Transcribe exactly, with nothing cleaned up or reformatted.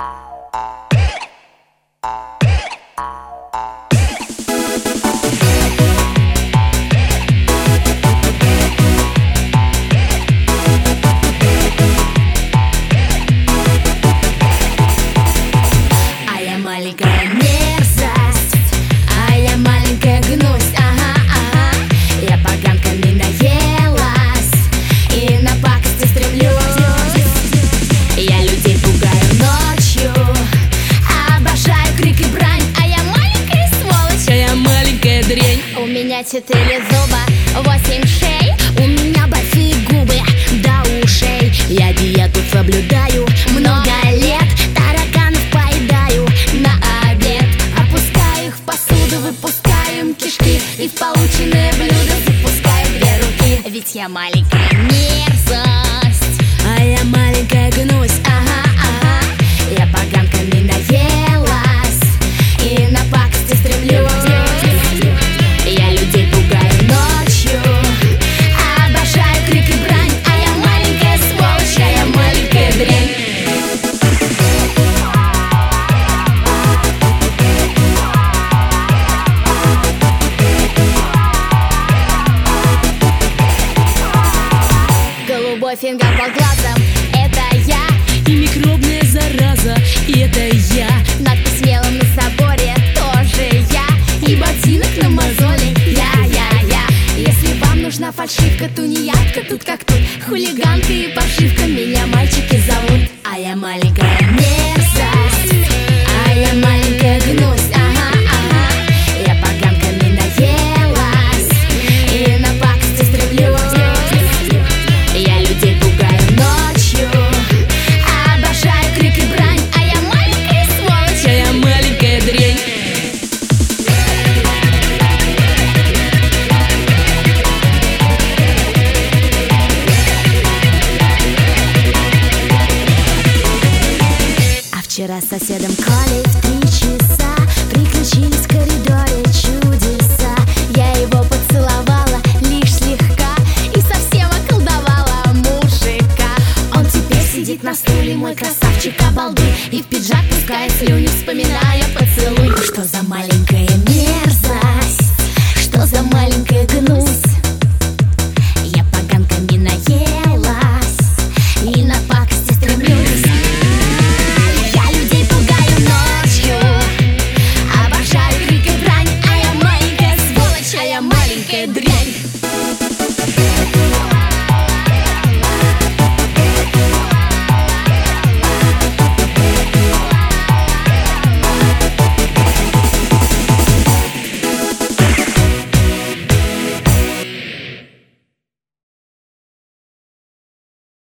Маленькая мерзость, а я маленькая гнусь, ага, ага. Я поганками наелась и на пакости стремлюсь. Я людей пугаю ночью, обожаю крик и брань, а я маленькая сволочь, а я маленькая дрянь. У меня четыре зуба, восемь шей, у меня большие губы до ушей. Я диету соблюдаю много лет, тараканов поедаю на обед. Опускаю их в посуду, выпускаю им кишки и в полученное блюдо запускаю две руки. Ведь я маленькая мерзость, а я маленькая гнусь, ага, ага. Я поганками наелась и на пакости стремлюсь. Я людей пугаю ночью, обожаю крик и брань, а я маленькая сволочь, а я маленькая дрянь. Голубой фингал под глазом, это я. И микробная зараза, это я. Надпись мелом на соборе, тоже я. И ботинок на мозоли, я, я, я. Если вам нужна фальшивка, тунеядка, тут как тут, хулиганка и паршивка, меня мальчики зовут. А я маленькая мерзость, а я маленькая гнусь, ага, ага. Я поганками наелась и на пакости стремлюсь. Я людей пугаю ночью, обожаю крик и брань, а я маленькая сволочь, а я маленькая дрянь. Вчера с соседом Колей в три часа приключились в коридоре чудеса. Я его поцеловала лишь слегка и совсем околдовала мужика. Он теперь сидит на стуле, мой красавчик обалдуй, и в пиджак пускает слюни, вспоминая поцелуй. Что за маленькая мерзость, что за маленькая гнусь. Я поганками наелась